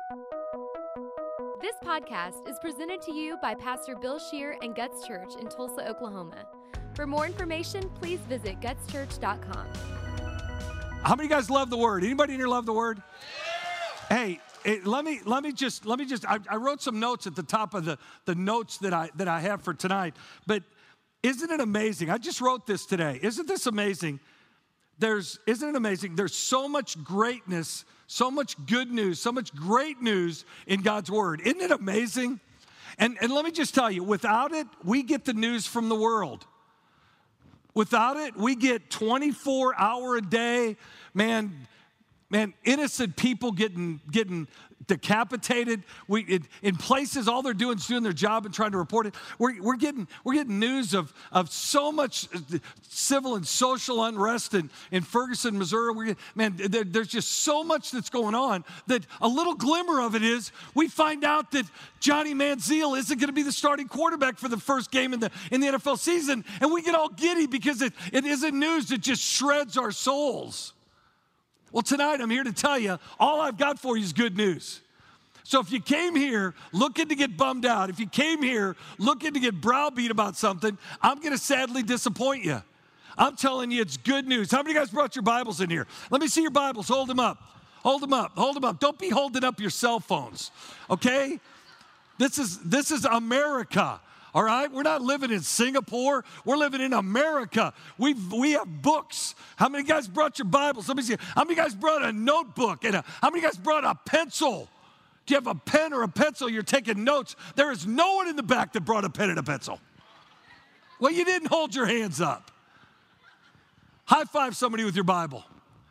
This podcast is presented to you by Pastor Bill Scheer and Guts Church in Tulsa, Oklahoma. For more information, please visit gutschurch.com. How many of you guys love the Word? Anybody in here love the Word? Yeah. Hey, let me just. I wrote some notes at the top of the notes that I have for tonight. But isn't it amazing? I just wrote this today. Isn't this amazing? Isn't it amazing? There's so much greatness, so much good news, so much great news in God's Word. Isn't it amazing? And let me just tell you, without it, we get the news from the world. Without it, we get 24-hour a day, man, innocent people getting decapitated. In places, all they're doing is doing their job and trying to report it. We're getting news of so much civil and social unrest in Ferguson, Missouri. There's just so much that's going on that a little glimmer of it is we find out that Johnny Manziel isn't going to be the starting quarterback for the first game in the NFL season, and we get all giddy because it isn't news that just shreds our souls. Well, tonight I'm here to tell you, all I've got for you is good news. So if you came here looking to get bummed out, if you came here looking to get browbeat about something, I'm going to sadly disappoint you. I'm telling you, it's good news. How many of you guys brought your Bibles in here? Let me see your Bibles. Hold them up. Hold them up. Hold them up. Don't be holding up your cell phones, okay? This is America. All right, we're not living in Singapore. We're living in America. We have books. How many guys brought your Bibles? Let me see. How many guys brought a notebook? And how many guys brought a pencil? Do you have a pen or a pencil? You're taking notes. There is no one in the back that brought a pen and a pencil. Well, you didn't hold your hands up. High five somebody with your Bible.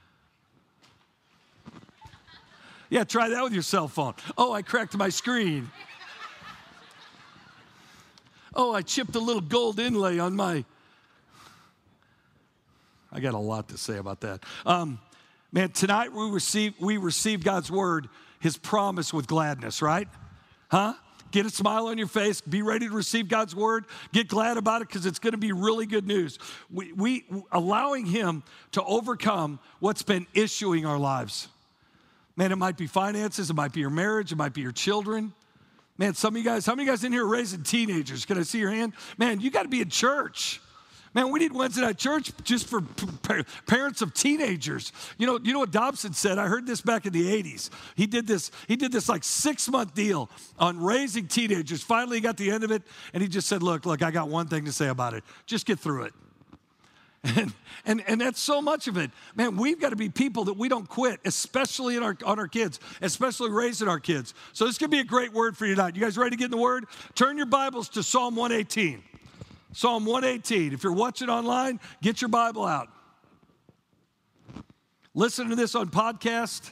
Yeah, try that with your cell phone. Oh, I cracked my screen. Oh, I chipped a little gold inlay on my... I got a lot to say about that. Man, tonight we receive God's word, his promise with gladness, right? Huh? Get a smile on your face. Be ready to receive God's word. Get glad about it because it's going to be really good news. We allowing him to overcome what's been issuing our lives. Man, it might be finances. It might be your marriage. It might be your children. Man, some of you guys, how many guys in here are raising teenagers? Can I see your hand? Man, you got to be in church. Man, we need Wednesday night church just for parents of teenagers. You know what Dobson said? I heard this back in the 80s. He did this like 6-month deal on raising teenagers. Finally, he got the end of it, and he just said, look, I got one thing to say about it. Just get through it. And that's so much of it. Man, we've got to be people that we don't quit, especially on our kids, especially raising our kids. So this could be a great word for you tonight. You guys ready to get in the word? Turn your Bibles to Psalm 118. Psalm 118. If you're watching online, get your Bible out. Listen to this on podcast.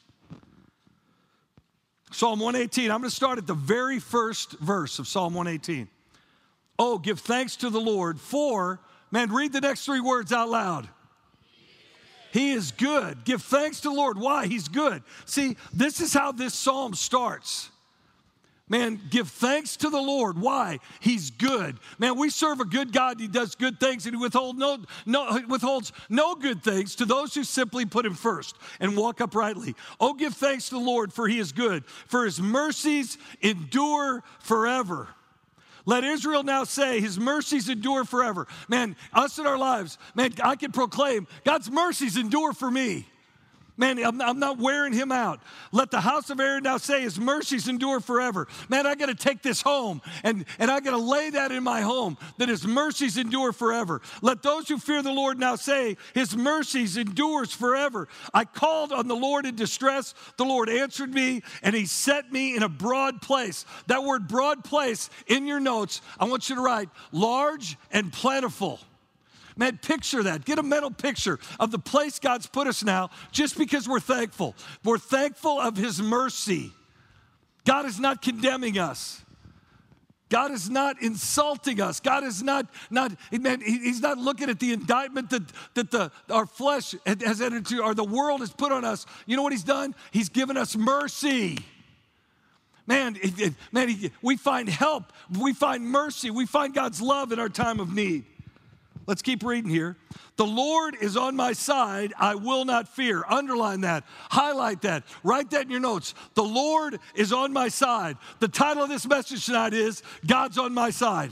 Psalm 118. I'm going to start at the very first verse of Psalm 118. Oh, give thanks to the Lord for... Man, read the next 3 words out loud. He is good. Give thanks to the Lord. Why? He's good. See, this is how this psalm starts. Man, give thanks to the Lord. Why? He's good. Man, we serve a good God. He does good things, and he withholds no good things to those who simply put him first and walk uprightly. Oh, give thanks to the Lord, for he is good, for his mercies endure forever. Let Israel now say, his mercies endure forever. Man, us in our lives, man, I can proclaim, God's mercies endure for me. Man, I'm not wearing him out. Let the house of Aaron now say, his mercies endure forever. Man, I got to take this home, and I got to lay that in my home, that his mercies endure forever. Let those who fear the Lord now say, his mercies endures forever. I called on the Lord in distress. The Lord answered me, and he set me in a broad place. That word broad place in your notes, I want you to write large and plentiful. Man, picture that. Get a mental picture of the place God's put us now just because we're thankful. We're thankful of his mercy. God is not condemning us. God is not insulting us. God is not he's not looking at the indictment that our flesh has entered into, or the world has put on us. You know what he's done? He's given us mercy. Man, we find help. We find mercy. We find God's love in our time of need. Let's keep reading here. The Lord is on my side, I will not fear. Underline that, highlight that, write that in your notes. The Lord is on my side. The title of this message tonight is, God's on my side.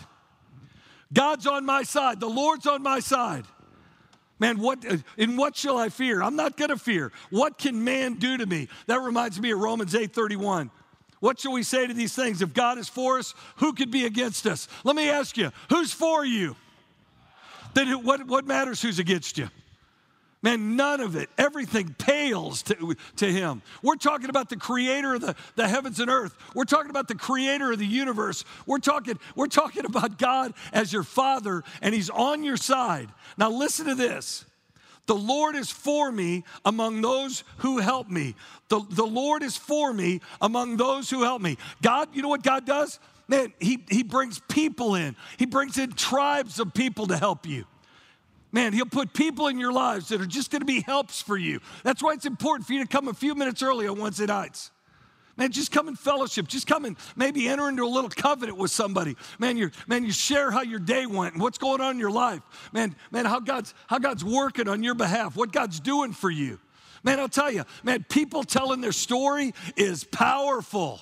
God's on my side. The Lord's on my side. Man, in what shall I fear? I'm not going to fear. What can man do to me? That reminds me of Romans 8:31. What shall we say to these things? If God is for us, who could be against us? Let me ask you, who's for you? Then what matters who's against you? Man, none of it. Everything pales to him. We're talking about the creator of the heavens and earth. We're talking about the creator of the universe. We're talking about God as your father, and he's on your side. Now listen to this. The Lord is for me among those who help me. The Lord is for me among those who help me. God, you know what God does? Man, he brings people in. He brings in tribes of people to help you. Man, he'll put people in your lives that are just going to be helps for you. That's why it's important for you to come a few minutes early on Wednesday nights. Man, just come in fellowship. Just come and maybe enter into a little covenant with somebody. Man, you share how your day went and what's going on in your life. Man, how God's working on your behalf, what God's doing for you. Man, I'll tell you, man, people telling their story is powerful.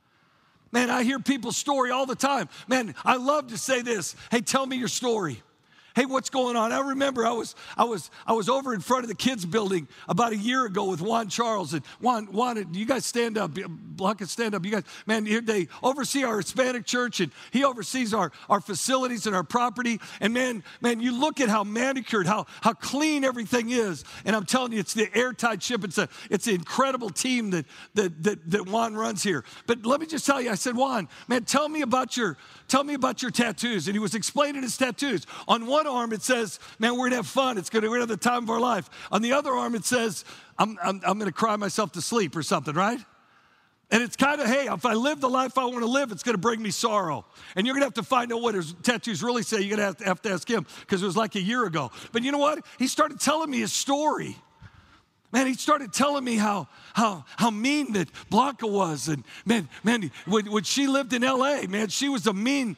Man, I hear people's story all the time. Man, I love to say this. Hey, tell me your story. Hey, what's going on? I remember I was over in front of the kids building about a year ago with Juan Charles. And Juan, you guys stand up. Blanca, stand up. You guys, man, they oversee our Hispanic church, and he oversees our facilities and our property. And man, you look at how manicured, how clean everything is. And I'm telling you, it's the airtight ship. It's an incredible team that Juan runs here. But let me just tell you, I said, Juan, man, tell me about your tattoos. And he was explaining his tattoos. On one arm, it says, man, we're going to have fun. We're going to have the time of our life. On the other arm, it says, I'm going to cry myself to sleep or something, right? And it's kind of, hey, if I live the life I want to live, it's going to bring me sorrow. And you're going to have to find out what his tattoos really say. You're going to have to ask him, because it was like a year ago. But you know what? He started telling me his story. Man, he started telling me how mean that Blanca was. And man, when she lived in L.A., man, she was a mean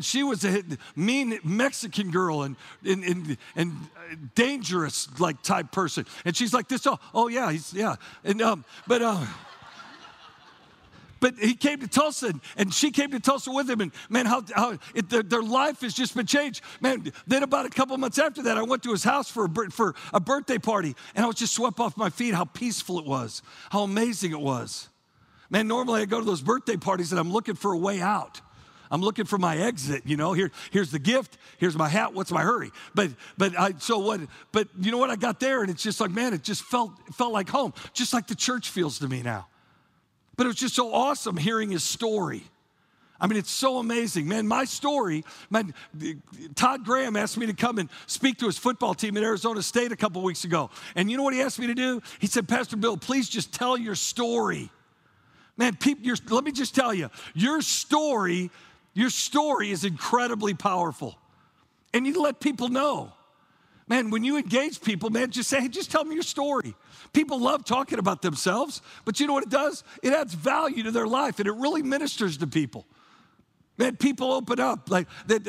Mexican girl and dangerous like type person. And she's like this, oh yeah, yeah. And but he came to Tulsa, and she came to Tulsa with him, and man, their life has just been changed. Man, then about a couple months after that, I went to his house for a birthday party, and I was just swept off my feet how peaceful it was, how amazing it was. Man, normally I go to those birthday parties, and I'm looking for a way out. I'm looking for my exit, you know. Here's the gift. Here's my hat. What's my hurry? But you know what? I got there, and it's just like, man, it just felt like home, just like the church feels to me now. But it was just so awesome hearing his story. I mean, it's so amazing. Man, my story, man, Todd Graham asked me to come and speak to his football team at Arizona State a couple weeks ago. And you know what he asked me to do? He said, Pastor Bill, please just tell your story. Man, let me just tell you, your story is incredibly powerful. And you let people know. Man, when you engage people, man, just say, hey, just tell me your story. People love talking about themselves, but you know what it does? It adds value to their life, and it really ministers to people. Man, people open up like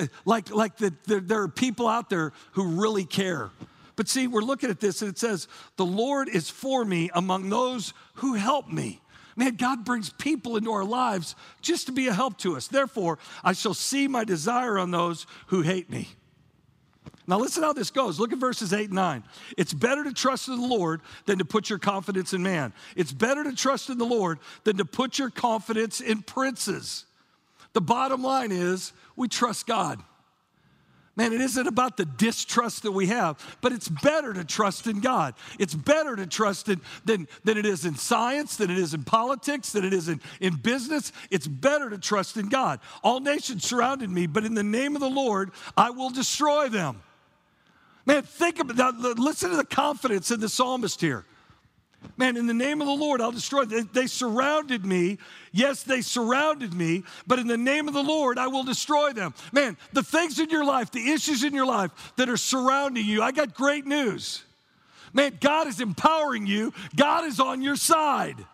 there are people out there who really care. But see, we're looking at this, and it says, the Lord is for me among those who help me. Man, God brings people into our lives just to be a help to us. Therefore, I shall see my desire on those who hate me. Now listen how this goes. Look at verses 8 and 9. It's better to trust in the Lord than to put your confidence in man. It's better to trust in the Lord than to put your confidence in princes. The bottom line is we trust God. Man, it isn't about the distrust that we have, but it's better to trust in God. It's better to trust than it is in science, than it is in politics, than it is in business. It's better to trust in God. All nations surrounded me, but in the name of the Lord, I will destroy them. Man, think about that. Listen to the confidence in the psalmist here. Man, in the name of the Lord, I'll destroy them. They surrounded me. Yes, they surrounded me, but in the name of the Lord, I will destroy them. Man, the things in your life, the issues in your life that are surrounding you, I got great news. Man, God is empowering you. God is on your side.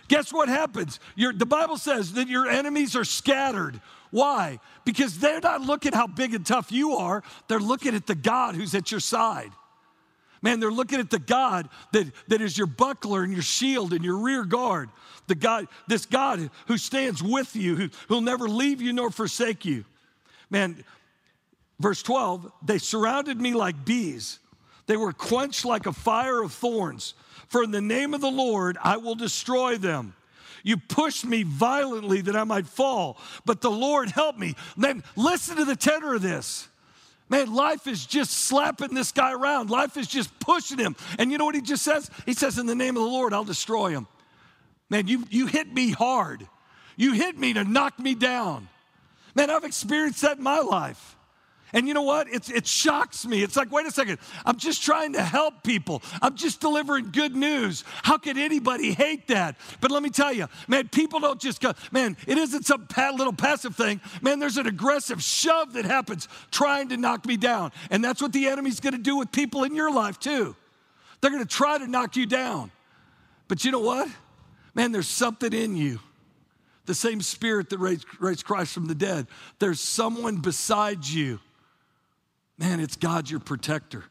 guess what happens? The Bible says that your enemies are scattered. Why? Because they're not looking how big and tough you are. They're looking at the God who's at your side. Man, they're looking at the God that is your buckler and your shield and your rear guard. This God who stands with you, who'll never leave you nor forsake you. Man, verse 12, they surrounded me like bees. They were quenched like a fire of thorns. For in the name of the Lord, I will destroy them. You pushed me violently that I might fall, but the Lord helped me. Man, listen to the tenor of this. Man, life is just slapping this guy around. Life is just pushing him. And you know what he just says? He says, in the name of the Lord, I'll destroy him. Man, you hit me hard. You hit me to knock me down. Man, I've experienced that in my life. And you know what? It shocks me. It's like, wait a second. I'm just trying to help people. I'm just delivering good news. How could anybody hate that? But let me tell you, man, people don't just go, man, it isn't some little passive thing. Man, there's an aggressive shove that happens trying to knock me down. And that's what the enemy's going to do with people in your life too. They're going to try to knock you down. But you know what? Man, there's something in you. The same spirit that raised Christ from the dead. There's someone beside you. Man, it's God your protector.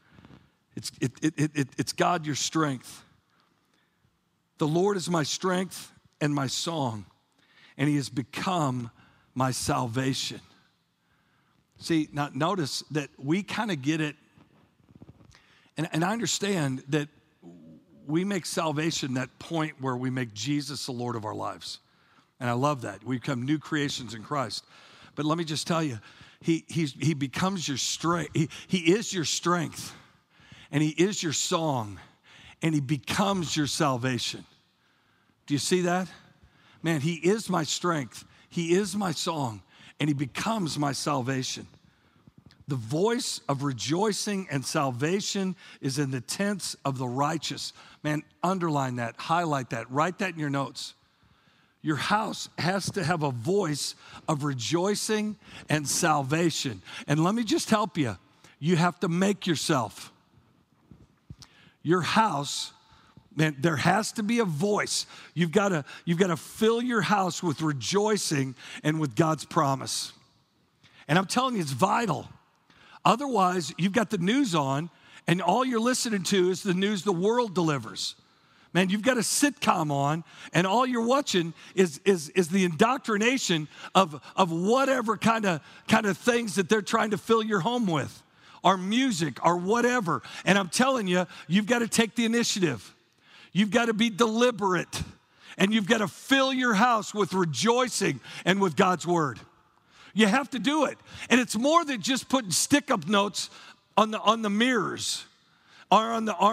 It's God your strength. The Lord is my strength and my song, and he has become my salvation. See, now notice that we kind of get it, and I understand that we make salvation that point where we make Jesus the Lord of our lives. And I love that. We become new creations in Christ. But let me just tell you, He becomes your strength. He is your strength, and he is your song, and he becomes your salvation. Do you see that? Man, he is my strength. He is my song, and he becomes my salvation. The voice of rejoicing and salvation is in the tents of the righteous. Man, underline that, highlight that, write that in your notes. Your house has to have a voice of rejoicing and salvation. And let me just help you. You have to make yourself. Your house, man, there has to be a voice. You've got to fill your house with rejoicing and with God's promise. And I'm telling you, it's vital. Otherwise, you've got the news on, and all you're listening to is the news the world delivers. Man, you've got a sitcom on, and all you're watching is the indoctrination of whatever kind of things that they're trying to fill your home with, or music, or whatever. And I'm telling you, you've got to take the initiative. You've got to be deliberate, and you've got to fill your house with rejoicing and with God's word. You have to do it, and it's more than just putting stick-up notes on the mirrors. Or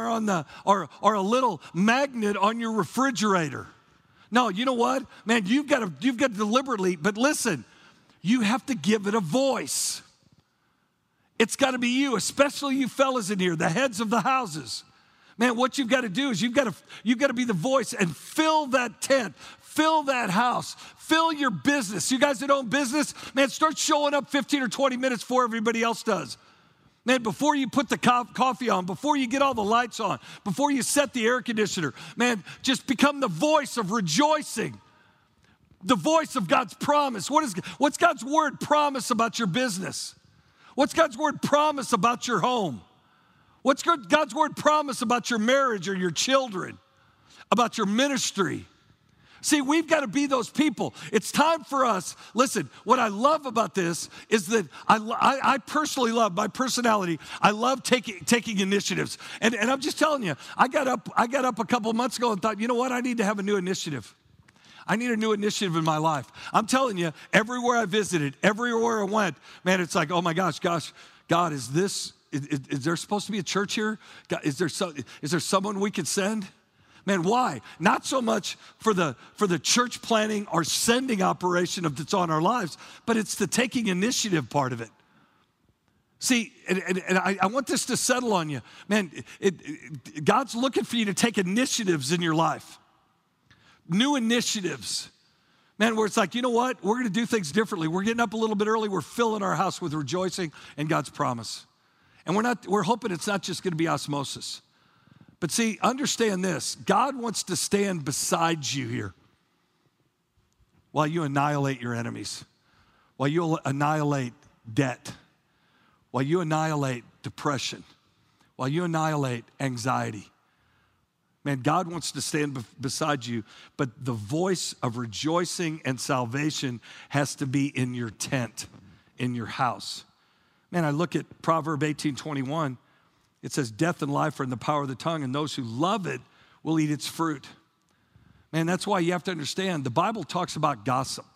a little magnet on your refrigerator. No, you know what? Man, you've got to deliberately, but listen, you have to give it a voice. It's got to be you, especially you fellas in here, the heads of the houses. Man, what you've got to do is you've got to be the voice and fill that tent, fill that house, fill your business. You guys that own business, man, start showing up 15 or 20 minutes before everybody else does. Man, before you put the coffee on, before you get all the lights on, before you set the air conditioner, man, just become the voice of rejoicing, the voice of God's promise. What's God's word promise about your business? What's God's word promise about your home? What's God's word promise about your marriage or your children, about your ministry? See, we've got to be those people. It's time for us. Listen, what I love about this is that I personally love my personality. I love taking initiatives. And I'm just telling you, I got up a couple of months ago and thought, you know what? I need to have a new initiative. I need a new initiative in my life. I'm telling you, everywhere I visited, everywhere I went, man, it's like, oh my gosh, God, is there supposed to be a church here? God, is there someone we could send? Man, why? Not so much for the church planning or sending operation that's on our lives, but it's the taking initiative part of it. See, and I want this to settle on you. Man, God's looking for you to take initiatives in your life. New initiatives. Man, where it's like, you know what? We're going to do things differently. We're getting up a little bit early. We're filling our house with rejoicing and God's promise. And we're hoping it's not just going to be osmosis. But see, understand this. God wants to stand beside you here. while you annihilate your enemies, while you annihilate debt, while you annihilate depression, while you annihilate anxiety. Man, God wants to stand beside you, but the voice of rejoicing and salvation has to be in your tent, in your house. Man, I look at Proverb 18:21. It says, death and life are in the power of the tongue, and those who love it will eat its fruit. Man, that's why you have to understand, the Bible talks about gossip.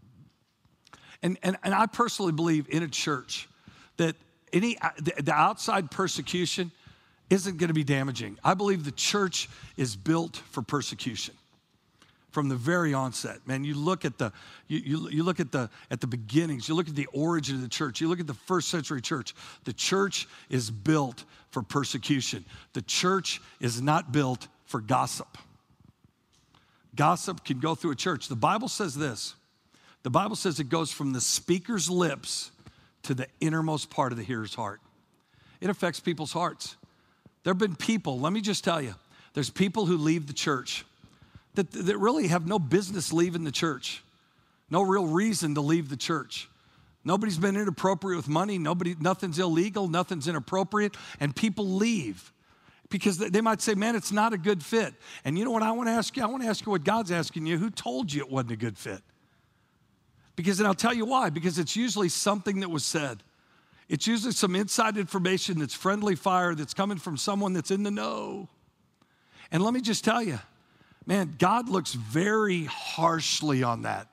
And I personally believe in a church that the outside persecution isn't going to be damaging. I believe the church is built for persecution from the very onset. Man, you look at the beginnings, you look at the origin of the church, you look at the first century church. The church is built for persecution. The church is not built for gossip. Gossip can go through a church. The Bible says this. The Bible says it goes from the speaker's lips to the innermost part of the hearer's heart. It affects people's hearts. There have been people, let me just tell you, there's people who leave the church that really have no business leaving the church. No real reason to leave the church. Nobody's been inappropriate with money. Nothing's illegal. Nothing's inappropriate. And people leave because they might say, man, it's not a good fit. And you know what I want to ask you? I want to ask you what God's asking you. Who told you it wasn't a good fit? Because, and I'll tell you why. Because it's usually something that was said. It's usually some inside information that's friendly fire that's coming from someone that's in the know. And let me just tell you, man, God looks very harshly on that.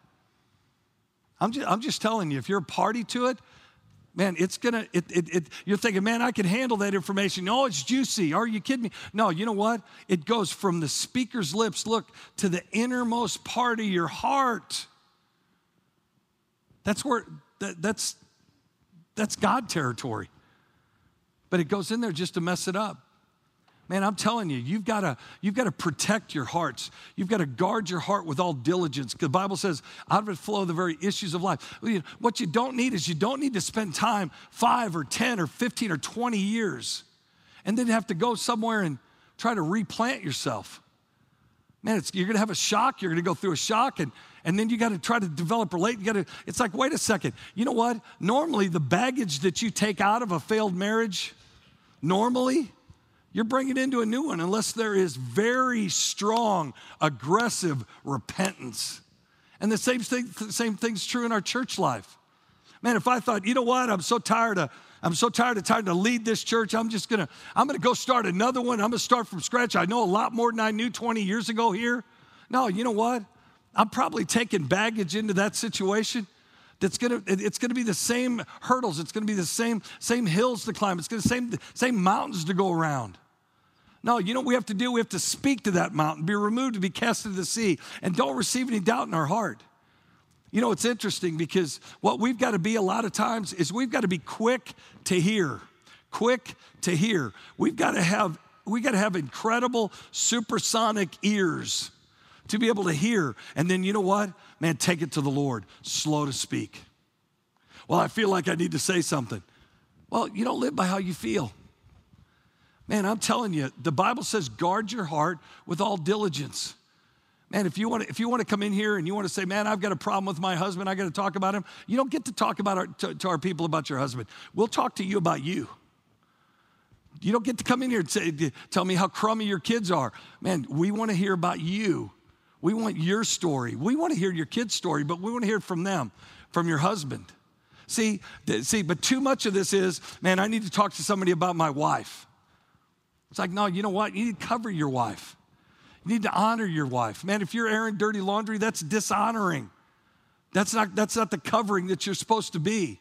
I'm just telling you, if you're a party to it, man, you're thinking, man, I can handle that information. Oh, it's juicy. Are you kidding me? No, you know what? It goes from the speaker's lips, look, to the innermost part of your heart. That's God territory. But it goes in there just to mess it up. Man, I'm telling you, you've got to protect your hearts. You've got to guard your heart with all diligence. Because the Bible says, out of it flow the very issues of life. What you don't need is you don't need to spend time 5 or 10 or 15 or 20 years and then have to go somewhere and try to replant yourself. Man, you're going to have a shock. You're going to go through a shock, and then you got to try to develop it's like, wait a second. You know what? Normally, the baggage that you take out of a failed marriage, normally, you're bringing into a new one unless there is very strong, aggressive repentance. And the same thing's true in our church life. Man, if I thought, you know what, I'm so tired of trying to lead this church. I'm gonna go start another one. I'm gonna start from scratch. I know a lot more than I knew 20 years ago here. No, you know what? I'm probably taking baggage into that situation. It's gonna be the same hurdles. It's gonna be the same hills to climb. It's gonna be the same mountains to go around. No, you know what we have to do? We have to speak to that mountain, be removed, to be cast into the sea, and don't receive any doubt in our heart. You know, it's interesting because what we've got to be a lot of times is we've got to be quick to hear. Quick to hear. We've got to have incredible supersonic ears to be able to hear. And then you know what? Man, take it to the Lord. Slow to speak. Well, I feel like I need to say something. Well, you don't live by how you feel. Man, I'm telling you, the Bible says guard your heart with all diligence. Man, if you want to come in here and you want to say, man, I've got a problem with my husband, I got to talk about him. You don't get to talk about to our people about your husband. We'll talk to you about you. You don't get to come in here and tell me how crummy your kids are. Man, we want to hear about you. We want your story. We want to hear your kid's story, but we want to hear it from them, from your husband. See, but too much of this is, man, I need to talk to somebody about my wife. It's like, no, you know what? You need to cover your wife. You need to honor your wife. Man, if you're airing dirty laundry, that's dishonoring. That's not the covering that you're supposed to be.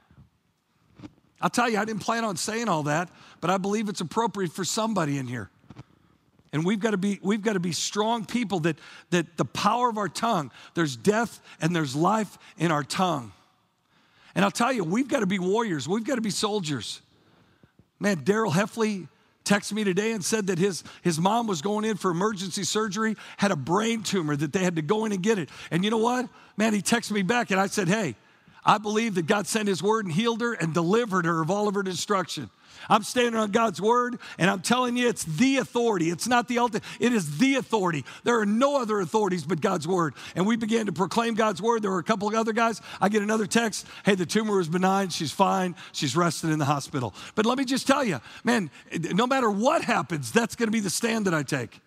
I'll tell you, I didn't plan on saying all that, but I believe it's appropriate for somebody in here. And we've got to be strong people that the power of our tongue, there's death and there's life in our tongue. And I'll tell you, we've got to be warriors. We've got to be soldiers. Man, Daryl Heffley texted me today and said that his mom was going in for emergency surgery, had a brain tumor, that they had to go in and get it. And you know what? Man, he texted me back and I said, hey, I believe that God sent his word and healed her and delivered her of all of her destruction. I'm standing on God's word, and I'm telling you, it's the authority. It's not the ultimate. It is the authority. There are no other authorities but God's word. And we began to proclaim God's word. There were a couple of other guys. I get another text. Hey, the tumor was benign. She's fine. She's rested in the hospital. But let me just tell you, man, no matter what happens, that's going to be the stand that I take.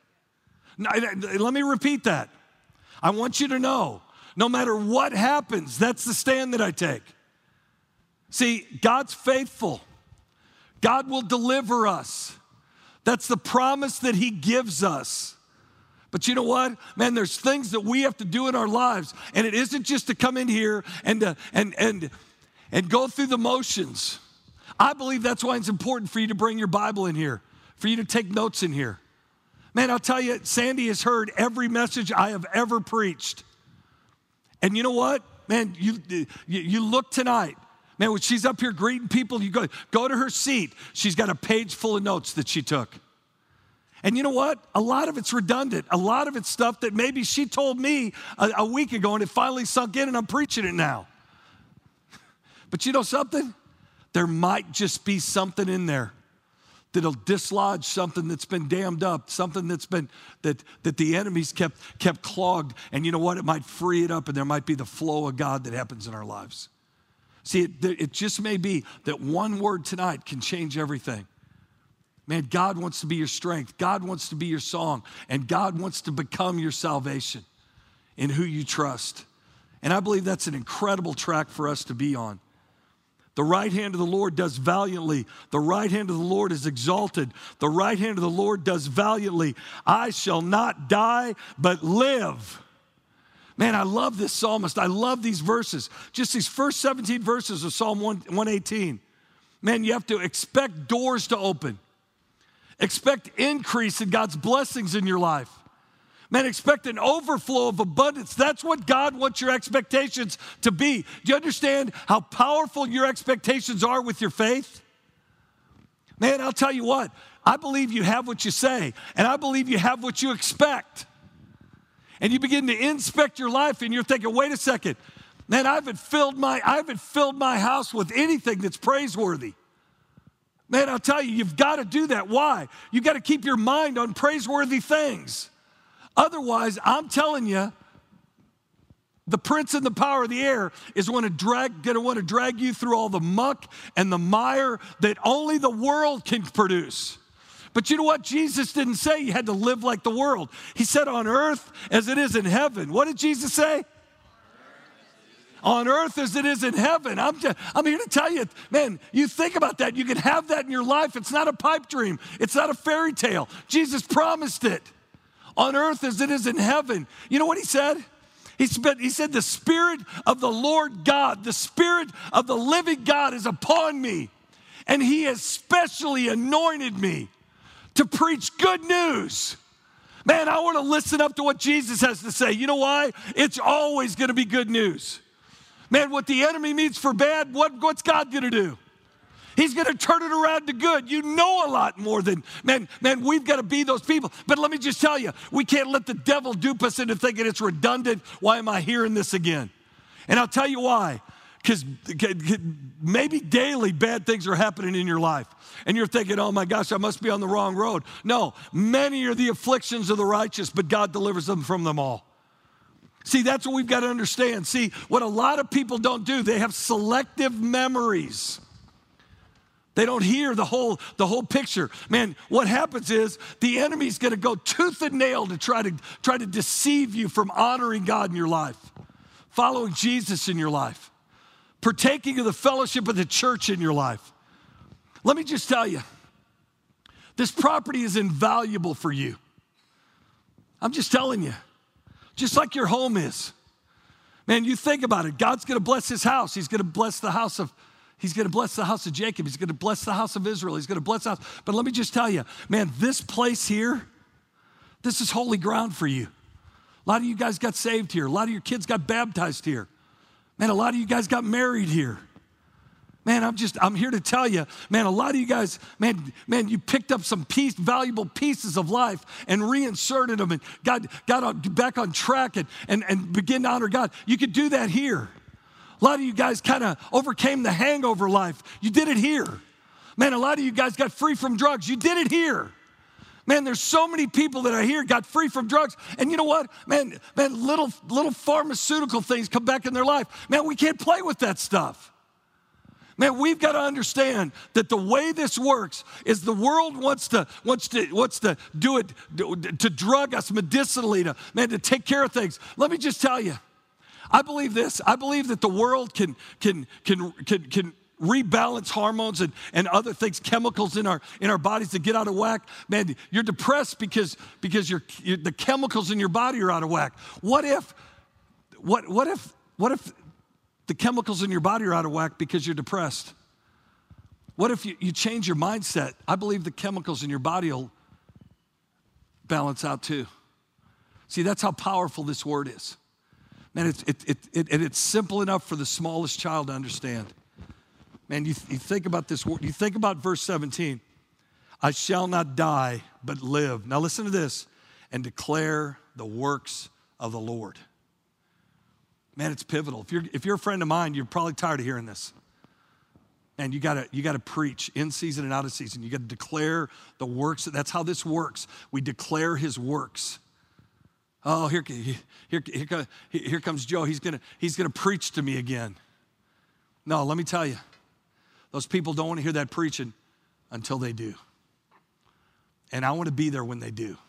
Let me repeat that. I want you to know, no matter what happens, that's the stand that I take. See, God's faithful. God will deliver us. That's the promise that he gives us. But you know what? Man, there's things that we have to do in our lives, and it isn't just to come in here and go through the motions. I believe that's why it's important for you to bring your Bible in here, for you to take notes in here. Man, I'll tell you, Sandy has heard every message I have ever preached. And you know what? Man, you look tonight. Man, when she's up here greeting people, you go to her seat. She's got a page full of notes that she took. And you know what? A lot of it's redundant. A lot of it's stuff that maybe she told me a week ago, and it finally sunk in, and I'm preaching it now. But you know something? There might just be something in there that'll dislodge something that's been dammed up, something that's been, that the enemy's kept clogged. And you know what? It might free it up, and there might be the flow of God that happens in our lives. See, it just may be that one word tonight can change everything. Man, God wants to be your strength. God wants to be your song. And God wants to become your salvation in who you trust. And I believe that's an incredible track for us to be on. The right hand of the Lord does valiantly. The right hand of the Lord is exalted. The right hand of the Lord does valiantly. I shall not die, but live. Man, I love this psalmist. I love these verses. Just these first 17 verses of Psalm 118. Man, you have to expect doors to open. Expect increase in God's blessings in your life. Man, expect an overflow of abundance. That's what God wants your expectations to be. Do you understand how powerful your expectations are with your faith? Man, I'll tell you what. I believe you have what you say, and I believe you have what you expect. And you begin to inspect your life, and you're thinking, wait a second, man, I haven't filled my house with anything that's praiseworthy. Man, I'll tell you, you've got to do that. Why? You've got to keep your mind on praiseworthy things. Otherwise, I'm telling you, the prince and the power of the air is going to want to drag you through all the muck and the mire that only the world can produce. But you know what? Jesus didn't say you had to live like the world. He said on earth as it is in heaven. What did Jesus say? On earth as it is in heaven. I'm here to tell you, man, you think about that. You can have that in your life. It's not a pipe dream. It's not a fairy tale. Jesus promised it. On earth as it is in heaven. You know what he said? He said, the Spirit of the Lord God, the Spirit of the living God is upon me. And he has specially anointed me to preach good news. Man, I want to listen up to what Jesus has to say. You know why? It's always going to be good news. Man, what the enemy means for bad, what's God going to do? He's going to turn it around to good. You know a lot more than, man, we've got to be those people. But let me just tell you, we can't let the devil dupe us into thinking it's redundant. Why am I hearing this again? And I'll tell you why. Because maybe daily bad things are happening in your life. And you're thinking, oh my gosh, I must be on the wrong road. No, many are the afflictions of the righteous, but God delivers them from them all. See, that's what we've got to understand. See, what a lot of people don't do, they have selective memories. They don't hear the whole picture. Man, what happens is the enemy's going to go tooth and nail to try to deceive you from honoring God in your life, following Jesus in your life, partaking of the fellowship of the church in your life. Let me just tell you, this property is invaluable for you. I'm just telling you, just like your home is. Man, you think about it. God's going to bless his house. He's going to bless the house of Jacob. He's going to bless the house of Israel. He's going to bless the house. But let me just tell you, man, this place here, this is holy ground for you. A lot of you guys got saved here. A lot of your kids got baptized here. Man, a lot of you guys got married here. Man, I'm here to tell you, man, a lot of you guys, man, you picked up some valuable pieces of life and reinserted them and got back on track and begin to honor God. You could do that here. A lot of you guys kind of overcame the hangover life. You did it here. Man, a lot of you guys got free from drugs. You did it here. Man, there's so many people that I hear got free from drugs. And you know what? Man, little pharmaceutical things come back in their life. Man, we can't play with that stuff. Man, we've got to understand that the way this works is the world wants to do it, to drug us medicinally, to take care of things. Let me just tell you, I believe this. I believe that the world can rebalance hormones and other things, chemicals in our bodies that get out of whack. Man, you're depressed because the chemicals in your body are out of whack. What if the chemicals in your body are out of whack because you're depressed? What if you change your mindset? I believe the chemicals in your body will balance out too. See, that's how powerful this word is. Man, it's simple enough for the smallest child to understand. Man, you think about this word. You think about verse 17. I shall not die, but live. Now listen to this. And declare the works of the Lord. Man, it's pivotal. If you're a friend of mine, you're probably tired of hearing this. Man, you gotta preach in season and out of season. You gotta declare the works. That's how this works. We declare his works. Oh, here comes Joe. He's gonna preach to me again. No, let me tell you, those people don't want to hear that preaching until they do. And I want to be there when they do.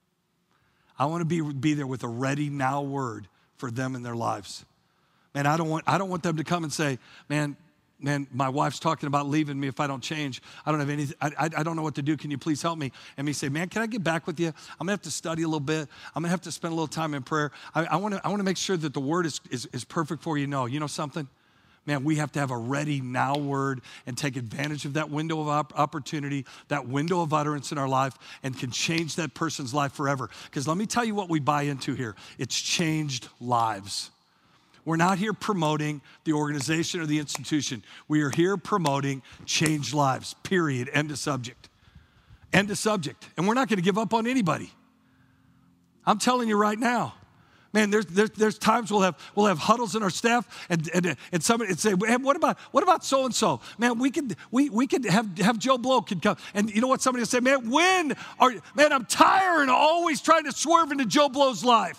I want to be there with a ready now word for them in their lives. Man, I don't want them to come and say, man, my wife's talking about leaving me if I don't change. I don't have anything. I don't know what to do. Can you please help me? And me say, man, can I get back with you? I'm gonna have to study a little bit. I'm gonna have to spend a little time in prayer. I want to make sure that the word is perfect for you. No, you know something? Man, we have to have a ready now word and take advantage of that window of opportunity, that window of utterance in our life, and can change that person's life forever. Because let me tell you what we buy into here. It's changed lives. We're not here promoting the organization or the institution. We are here promoting changed lives, period, end of subject. End of subject. And we're not going to give up on anybody. I'm telling you right now. Man, there's times we'll have huddles in our staff, and somebody would say, hey, what about so and so? Man, we could have Joe Blow could come, and you know what? Somebody will say, man, I'm tired of always trying to swerve into Joe Blow's life.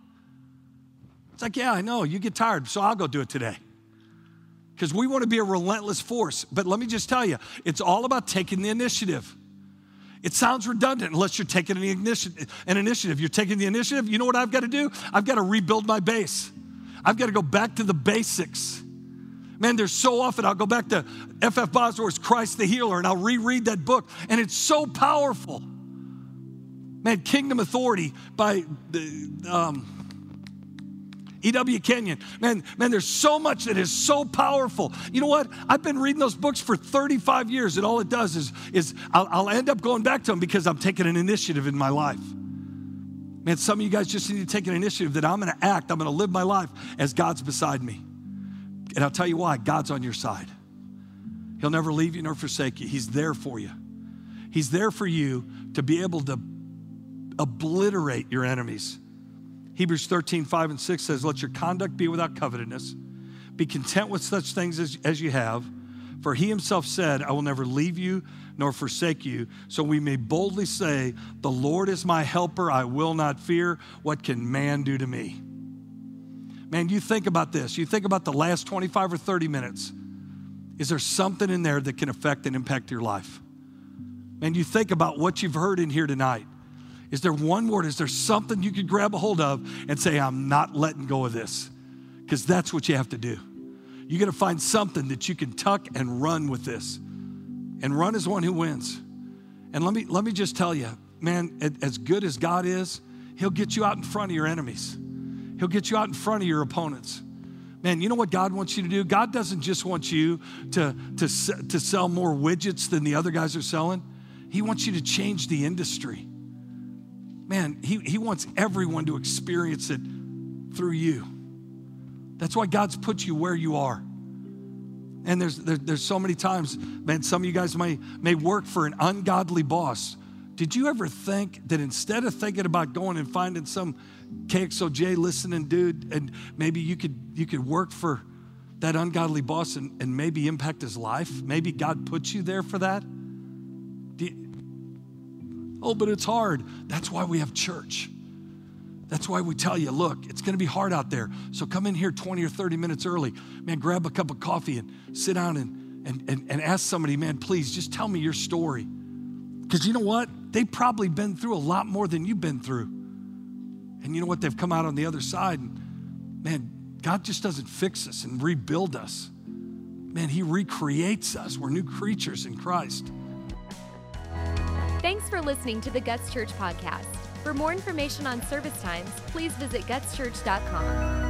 It's like, yeah, I know you get tired, so I'll go do it today. Because we want to be a relentless force. But let me just tell you, it's all about taking the initiative. It sounds redundant unless you're taking an initiative. You're taking the initiative. You know what I've got to do? I've got to rebuild my base. I've got to go back to the basics. Man, there's so often I'll go back to F.F. Bosworth's Christ the Healer, and I'll reread that book, and it's so powerful. Man, Kingdom Authority by E.W. Kenyon. Man, there's so much that is so powerful. You know what? I've been reading those books for 35 years, and all it does is I'll end up going back to them because I'm taking an initiative in my life. Man, some of you guys just need to take an initiative that I'm going to act. I'm going to live my life as God's beside me. And I'll tell you why. God's on your side. He'll never leave you nor forsake you. He's there for you. He's there for you to be able to obliterate your enemies. Hebrews 13:5-6 says, let your conduct be without covetousness. Be content with such things as you have. For he himself said, I will never leave you nor forsake you. So we may boldly say, the Lord is my helper. I will not fear. What can man do to me? Man, you think about this. You think about the last 25 or 30 minutes. Is there something in there that can affect and impact your life? Man, you think about what you've heard in here tonight. Is there one word? Is there something you could grab a hold of and say, I'm not letting go of this? Because that's what you have to do. You got to find something that you can tuck and run with this. And run is one who wins. And let me just tell you, man, as good as God is, he'll get you out in front of your enemies. He'll get you out in front of your opponents. Man, you know what God wants you to do? God doesn't just want you to sell more widgets than the other guys are selling. He wants you to change the industry. Man, he wants everyone to experience it through you. That's why God's put you where you are. And there's so many times, man, some of you guys may work for an ungodly boss. Did you ever think that instead of thinking about going and finding some KXOJ listening dude, and maybe you could work for that ungodly boss and maybe impact his life? Maybe God put you there for that? Oh, but it's hard. That's why we have church. That's why we tell you, look, it's going to be hard out there. So come in here 20 or 30 minutes early. Man, grab a cup of coffee and sit down and ask somebody, man, please just tell me your story. Because you know what? They've probably been through a lot more than you've been through. And you know what? They've come out on the other side. And man, God just doesn't fix us and rebuild us. Man, he recreates us. We're new creatures in Christ. Thanks for listening to the Guts Church podcast. For more information on service times, please visit gutschurch.com.